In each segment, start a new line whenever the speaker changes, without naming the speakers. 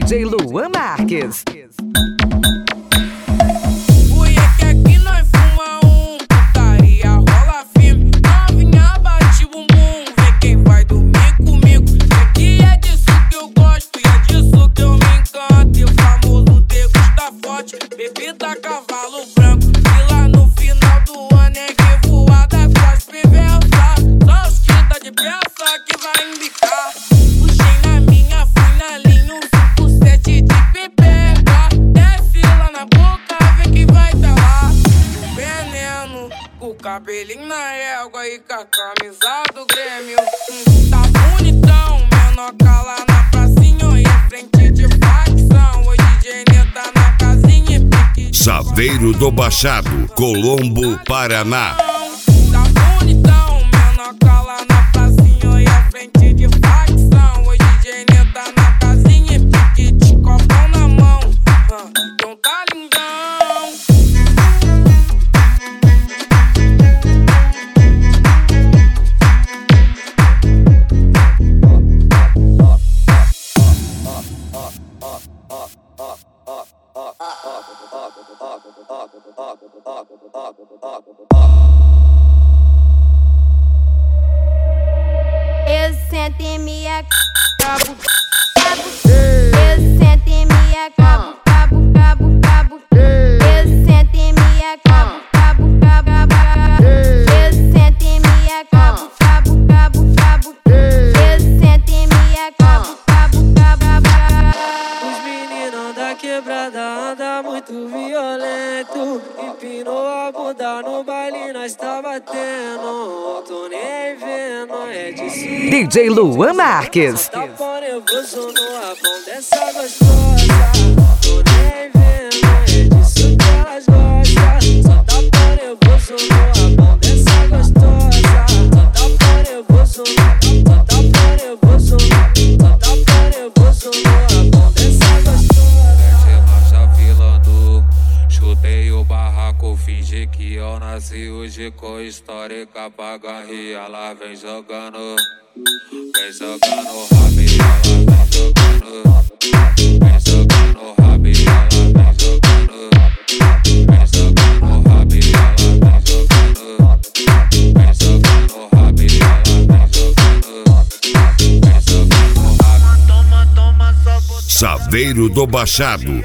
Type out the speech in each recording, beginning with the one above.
DJ Luan Marques.
Que aqui nós fuma putaria rola firme. Novinha bate bumbum, vê quem vai dormir comigo. Que é disso que eu gosto e é disso que eu me encanto. E o famoso degusta forte, bebida cavalo branco. E lá no final do ano é que voada com as pivetas. Só os quinta de peça que vai embicar. Puxei na minha, fui na linha, um 5-7 de pipeca. Desce lá na boca, vê quem vai tá lá. Veneno, com o cabelinho na régua e com a camisa do Grêmio. Tá bonitão, menor cala na pracinha e em frente de facção. Hoje DJ tá na casinha e pique.
Saveiro do Baixado, Colombo, Paraná.
Tá bonitão, menor cala na pracinha e em frente de facção. Hoje DJ tá na casinha e pique de copão na mão. Então tá lindão.
Eu sento em minha cabo, cabo. Eu sento em minha cabo, cabo, cabo, cabo. Eu sento em minha cabo, cabo, cabo, cabo. Eu sento em minha cabo, cabo, cabo, cabo. Eu sento em minha cabo, cabo, cabo, cabo.
Os meninos da quebrada andam muito violento. Empinou a bunda no baile, nós tá batendo. Tô nem vendo, é disso.
DJ Luan Marques.
Tá pó nervoso no rabão dessa gostosa. Tô nem vendo, é disso que elas gostam. Só tá pó nervoso no rabão dessa gostosa. Só tá pó nervoso no rabão, só tá pó nervoso no rabão, só tá pó nervoso no rabão dessa gostosa. Marcha filando, chutei o barraco, fingi que eu nasci hoje com histórica pra garrir. Ela vem jogando. Vem jogando rabi, ela vem jogando. Vem jogando rabi, ela vem jogando. Vem jogando rabi, ela vem jogando. Vem jogando rabi, ela vem jogando. Vem jogando rabi. Toma, toma, só botão.
Saveiro do Baixado.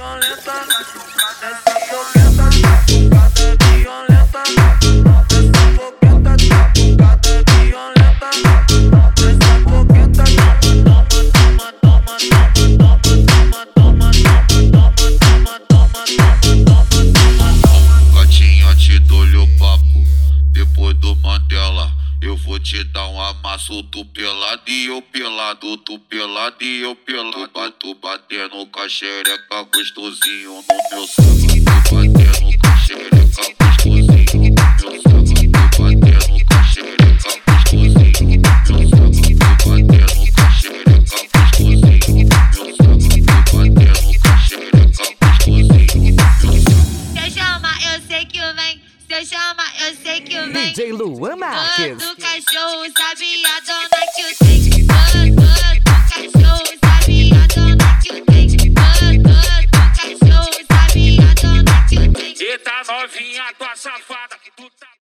Eu vou te dar um amasso, tu pelado e eu pelado, tu pelado e eu pelado. Tu batendo com a xereca gostosinho no meu samba. Tu batendo com a xereca gostosinho no meu samba. Tu batendo com a xereca gostosinho no meu samba. Tu batendo com a xereca gostosinho no meu samba. Tu batendo com a xereca gostosinho no meu samba.
Se eu chamar, eu sei que vem. Se eu chamar, eu sei que vem.
DJ Luan Marques.
Todo cachorro sabe a dona que eu tenho. Todo cachorro sabe a dona que eu tenho. Todo cachorro sabe a dona que eu tenho.
Eita novinha, tua safada.